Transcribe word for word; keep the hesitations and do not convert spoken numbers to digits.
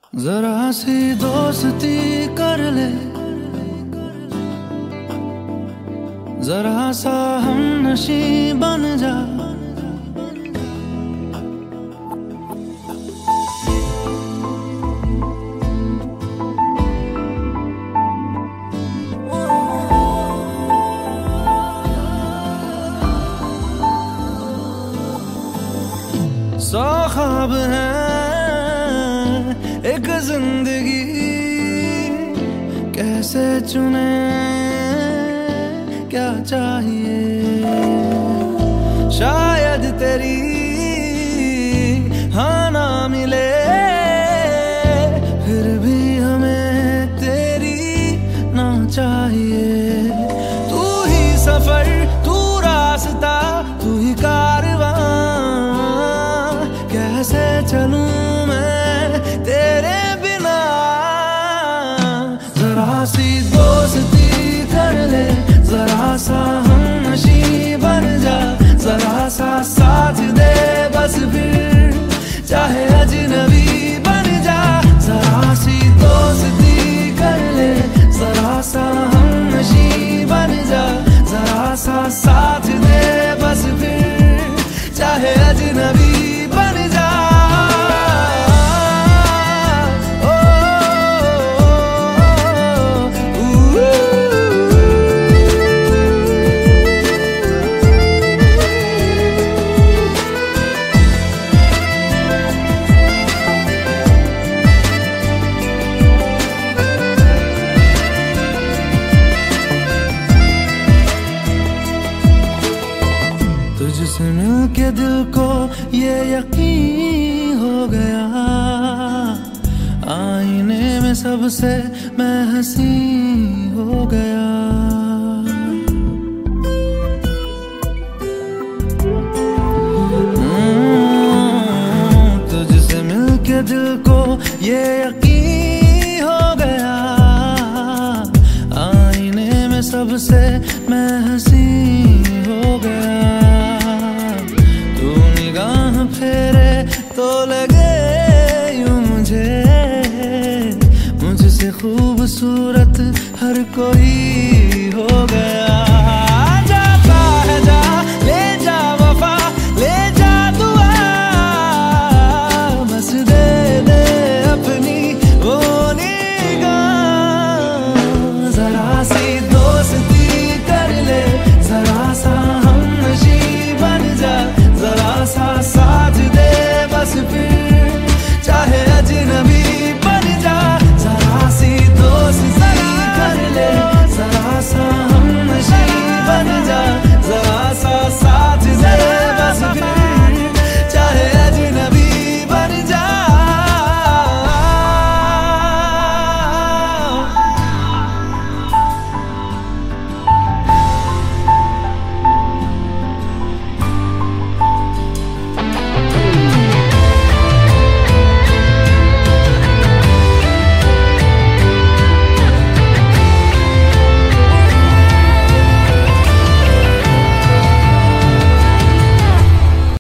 जरा सी दोस्ती कर ले, जरा सा हम नशी बन जा। सौ ख्वाब है एक जिंदगी, कैसे चुने क्या चाहिए। शायद तेरी हाँ ना मिले, फिर भी हमें तेरी ना चाहिए। तू ही सफर, तू रास्ता, तू ही कारवां, कैसे चलूं मैं तेरे बिना। जरा सी दोस्ती कर ले, जरा सा हम नशी बन जा। जरा सा साथ दे बस, फिर चाहे अजनबी बन जा। जरा सी दोस्ती कर ले, जरा सा हम नशी बन जा। जरा सा साथ दे बस, फिर चाहे अजनबी बन जा। तुझसे मिलके दिल को ये यकीन हो गया, आईने में सबसे मैं हंसी हो गया। तुझसे मिलके दिल को ये यकीन हो गया, आईने में सबसे मैं हंसी हो गया। फेरे तो लगे यूं मुझे, मुझसे खूबसूरत हर कोई